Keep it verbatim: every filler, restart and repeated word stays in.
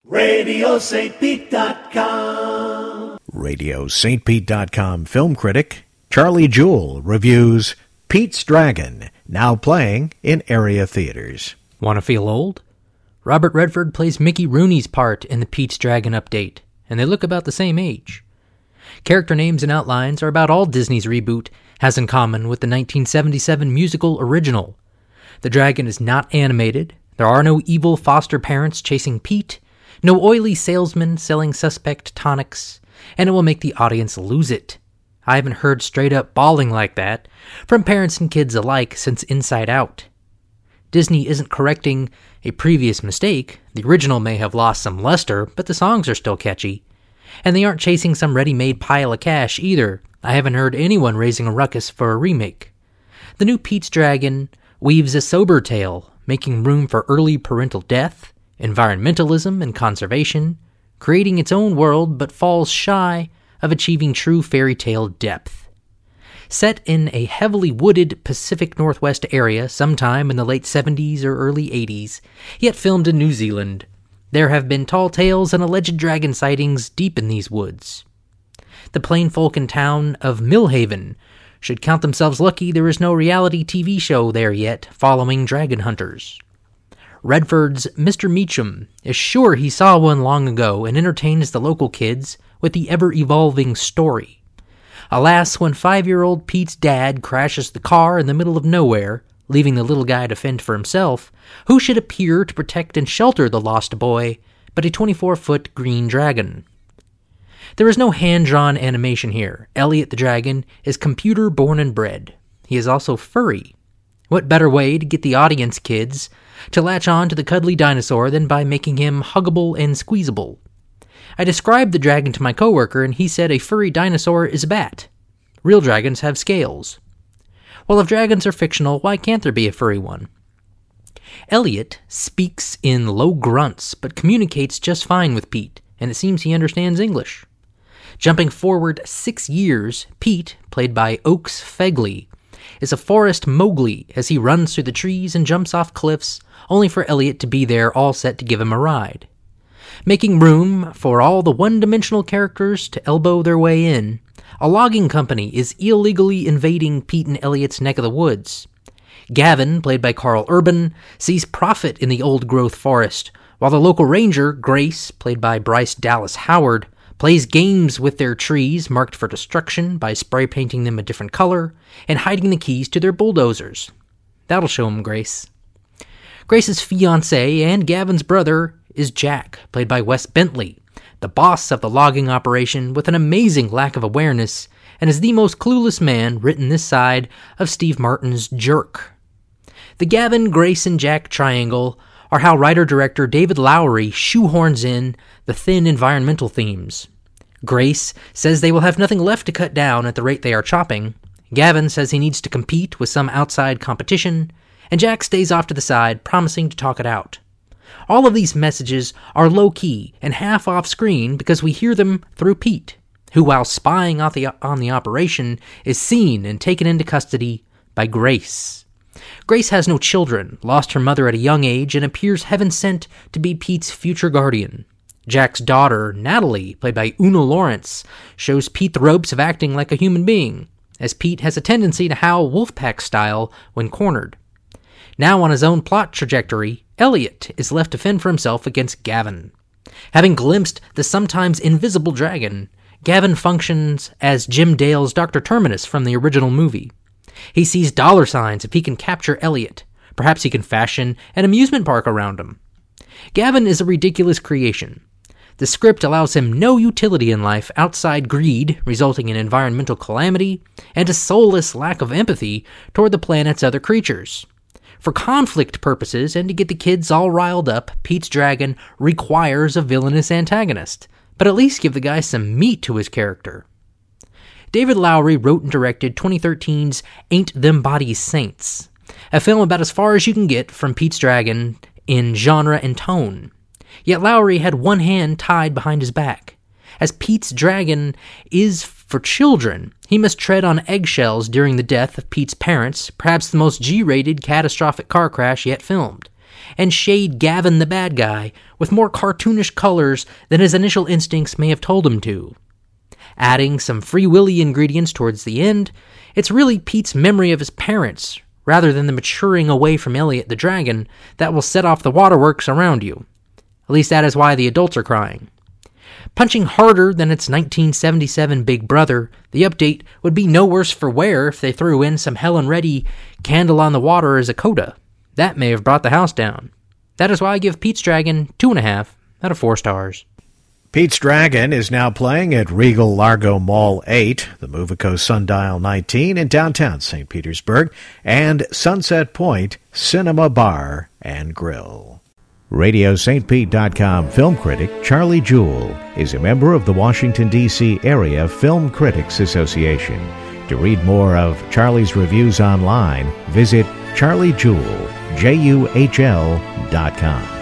radio st pete dot com radio st pete dot com film critic Charlie Jewell reviews Pete's Dragon, now playing in area theaters. Want to feel old? Robert Redford plays Mickey Rooney's part in the Pete's Dragon update, and they look about the same age. Character names and outlines are about all Disney's reboot has in common with the nineteen seventy-seven musical original. The dragon is not animated, there are no evil foster parents chasing Pete, no oily salesman selling suspect tonics, and it will make the audience lose it. I haven't heard straight-up bawling like that from parents and kids alike since Inside Out. Disney isn't correcting a previous mistake. The original may have lost some luster, but the songs are still catchy. And they aren't chasing some ready-made pile of cash either. I haven't heard anyone raising a ruckus for a remake. The new Pete's Dragon weaves a sober tale, making room for early parental death, environmentalism and conservation, creating its own world but falls shy of achieving true fairy tale depth. Set in a heavily wooded Pacific Northwest area sometime in the late seventies or early eighties, yet filmed in New Zealand, there have been tall tales and alleged dragon sightings deep in these woods. The plain folk in town of Millhaven should count themselves lucky there is no reality T V show there yet following dragon hunters. Redford's Mister Meacham is sure he saw one long ago and entertains the local kids with the ever-evolving story. Alas, when five-year-old Pete's dad crashes the car in the middle of nowhere, leaving the little guy to fend for himself, who should appear to protect and shelter the lost boy but a twenty-four-foot green dragon? There is no hand-drawn animation here. Elliot the dragon is computer-born and bred. He is also furry. What better way to get the audience kids to latch on to the cuddly dinosaur than by making him huggable and squeezable? I described the dragon to my coworker, and he said a furry dinosaur is a bat. Real dragons have scales. Well, if dragons are fictional, why can't there be a furry one? Elliot speaks in low grunts, but communicates just fine with Pete, and it seems he understands English. Jumping forward six years, Pete, played by Oakes Fegley, is a forest Mowgli as he runs through the trees and jumps off cliffs, only for Elliot to be there all set to give him a ride. Making room for all the one-dimensional characters to elbow their way in, a logging company is illegally invading Pete and Elliot's neck of the woods. Gavin, played by Carl Urban, sees profit in the old-growth forest, while the local ranger, Grace, played by Bryce Dallas Howard, plays games with their trees marked for destruction by spray painting them a different color and hiding the keys to their bulldozers. That'll show 'em Grace. Grace's fiancé and Gavin's brother is Jack, played by Wes Bentley, the boss of the logging operation with an amazing lack of awareness, and is the most clueless man written this side of Steve Martin's Jerk. The Gavin, Grace, and Jack triangle are how writer-director David Lowery shoehorns in the thin environmental themes. Grace says they will have nothing left to cut down at the rate they are chopping. Gavin says he needs to compete with some outside competition, and Jack stays off to the side, promising to talk it out. All of these messages are low-key and half off-screen because we hear them through Pete, who, while spying on the, on the operation, is seen and taken into custody by Grace. Grace has no children, lost her mother at a young age, and appears heaven-sent to be Pete's future guardian. Jack's daughter, Natalie, played by Una Lawrence, shows Pete the ropes of acting like a human being, as Pete has a tendency to howl Wolfpack style when cornered. Now on his own plot trajectory, Elliot is left to fend for himself against Gavin. Having glimpsed the sometimes invisible dragon, Gavin functions as Jim Dale's Doctor Terminus from the original movie. He sees dollar signs if he can capture Elliot. Perhaps he can fashion an amusement park around him. Gavin is a ridiculous creation. The script allows him no utility in life outside greed, resulting in environmental calamity, and a soulless lack of empathy toward the planet's other creatures. For conflict purposes and to get the kids all riled up, Pete's Dragon requires a villainous antagonist, but at least give the guy some meat to his character. David Lowery wrote and directed twenty thirteen's Ain't Them Bodies Saints, a film about as far as you can get from Pete's Dragon in genre and tone. Yet Lowery had one hand tied behind his back. As Pete's Dragon is for children, he must tread on eggshells during the death of Pete's parents, perhaps the most G-rated catastrophic car crash yet filmed. and shade Gavin the bad guy with more cartoonish colors than his initial instincts may have told him to. Adding some Free Willy ingredients towards the end, it's really Pete's memory of his parents, rather than the maturing away from Elliot the dragon, that will set off the waterworks around you. At least that is why the adults are crying. Punching harder than its nineteen seventy-seven big brother, the update would be no worse for wear if they threw in some Helen Reddy Candle on the Water as a coda. That may have brought the house down. That is why I give Pete's Dragon two and a half out of four stars. Pete's Dragon is now playing at Regal Largo Mall eight, the Movico Sundial nineteen in downtown Saint Petersburg, and Sunset Point Cinema Bar and Grill. Radio Saint Pete dot com film critic Charlie Jewell is a member of the Washington, D C Area Film Critics Association. To read more of Charlie's reviews online, visit charlie jewell, J U H L dot com.